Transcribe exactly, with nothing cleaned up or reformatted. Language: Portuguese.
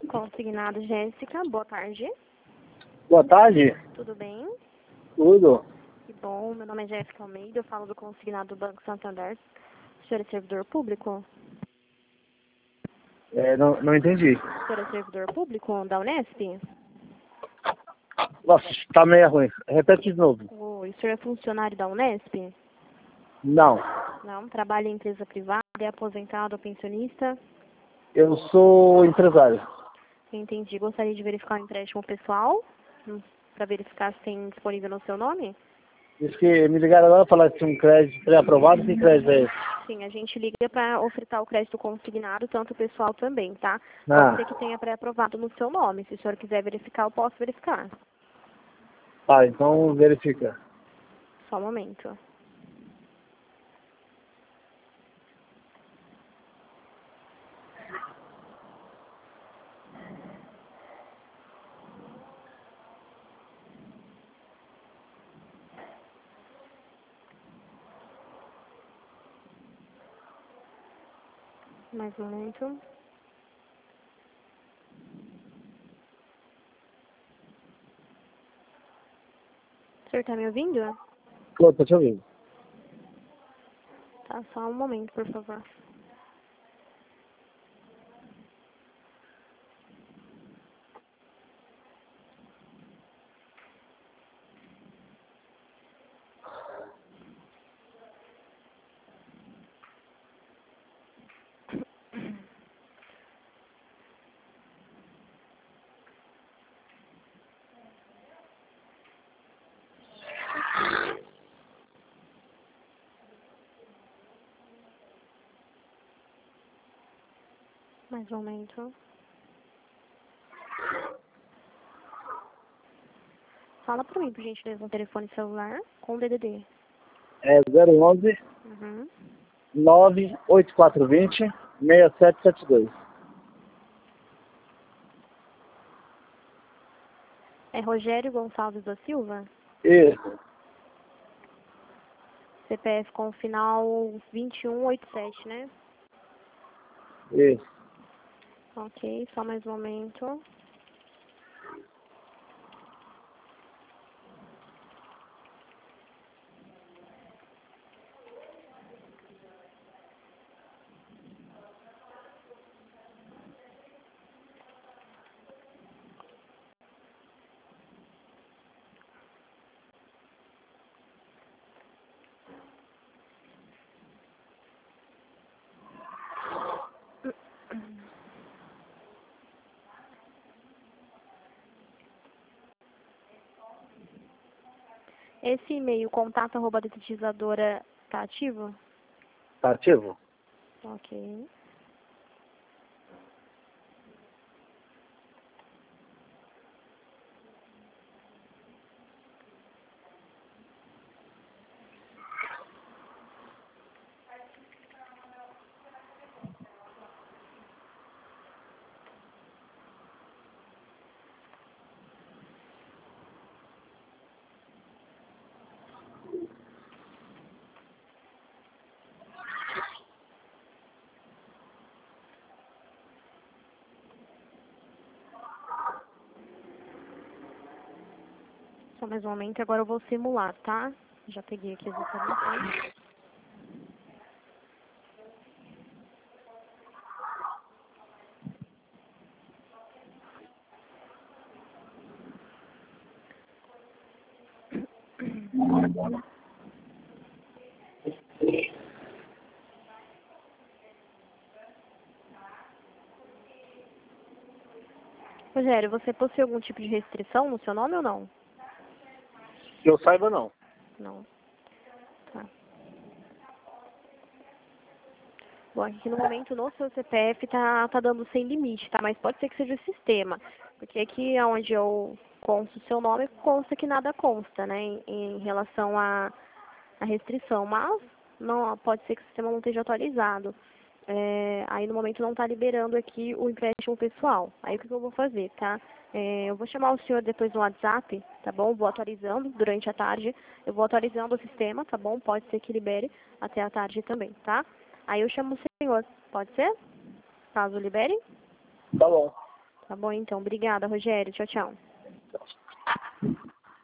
Consignado Jéssica, boa tarde. Boa tarde. Tudo bem? Tudo. Que bom, meu nome é Jéssica Almeida, eu falo do Consignado do Banco Santander. O senhor é servidor público? É, não, não entendi. O senhor é servidor público da Unesp? Nossa, tá meio ruim. Repete de novo. Oi, o senhor é funcionário da Unesp? Não. Não, trabalha em empresa privada, é aposentado ou pensionista? Eu sou empresário. Entendi. Gostaria de verificar o empréstimo pessoal, para verificar se tem disponível no seu nome? Diz que me ligaram agora para falar que tinha um crédito pré-aprovado. Que crédito é esse? Sim, a gente liga para ofertar o crédito consignado, tanto o pessoal também, tá? Pode Ah, ser que tenha pré-aprovado no seu nome. Se o senhor quiser verificar, eu posso verificar. tá, então verifica. Só um momento. Mais um momento. O senhor está me ouvindo? Tô, tô te ouvindo. Tá, só um momento, por favor. Mais um momento. Fala para mim, por gentileza, um telefone celular com D D D. É zero onze, Uhum. nove oito quatro dois zero, seis sete sete dois. É Rogério Gonçalves da Silva? Isso, C P F com o final vinte e um oitenta e sete, né? isso. Ok, só mais um momento. Esse e-mail, contato arroba detetizadora, tá ativo? Tá ativo? Ok. Só mais um momento, agora eu vou simular, tá? Já peguei aqui as informações. Rogério, você possui algum tipo de restrição no seu nome ou não? Que eu saiba, não. Não. Tá. Bom, aqui no momento no seu C P F tá, tá dando sem limite, tá? Mas pode ser que seja o sistema. Porque aqui onde eu consto o seu nome, consta que nada consta, né? Em, em relação à à restrição. Mas não, pode ser que o sistema não esteja atualizado. É, aí no momento não está liberando aqui o empréstimo pessoal. Aí o que, que eu vou fazer, tá? É, eu vou chamar o senhor depois no WhatsApp, tá bom? Vou atualizando durante a tarde. Eu vou atualizando o sistema, tá bom? Pode ser que libere até a tarde também, tá? Aí eu chamo o senhor, pode ser? Caso libere? Tá bom. Tá bom, então. Obrigada, Rogério. Tchau, tchau.